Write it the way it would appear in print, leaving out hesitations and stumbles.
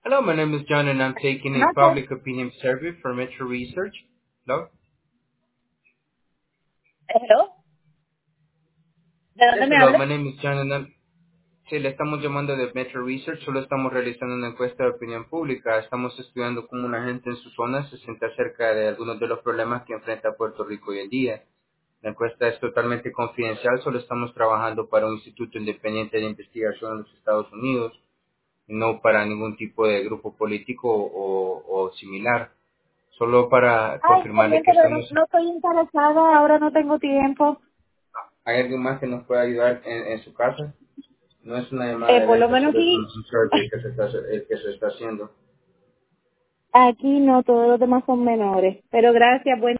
Hello, my name is John, and I'm taking a No sé. public opinion survey for Metro Research. Hello? ¿Hello? ¿De Yes, dónde me hello, habla? my name is John, and sí, le estamos llamando de Metro Research, solo estamos realizando una encuesta de opinión pública. Estamos estudiando cómo una gente en su zona se siente acerca de algunos de los problemas que enfrenta Puerto Rico hoy en día. La encuesta es totalmente confidencial, solo estamos trabajando para un instituto independiente de investigación en los Estados Unidos, y no para ningún tipo de grupo político o similar. Solo para Ay, está confirmarle bien, que pero estamos. no estoy interesada, ahora no tengo tiempo. ¿Hay alguien más que nos pueda ayudar en su casa? No es una llamada de Por lo venta, menos solo es sí, un survey que se está haciendo. aquí no, todos los demás son menores. Pero gracias, buen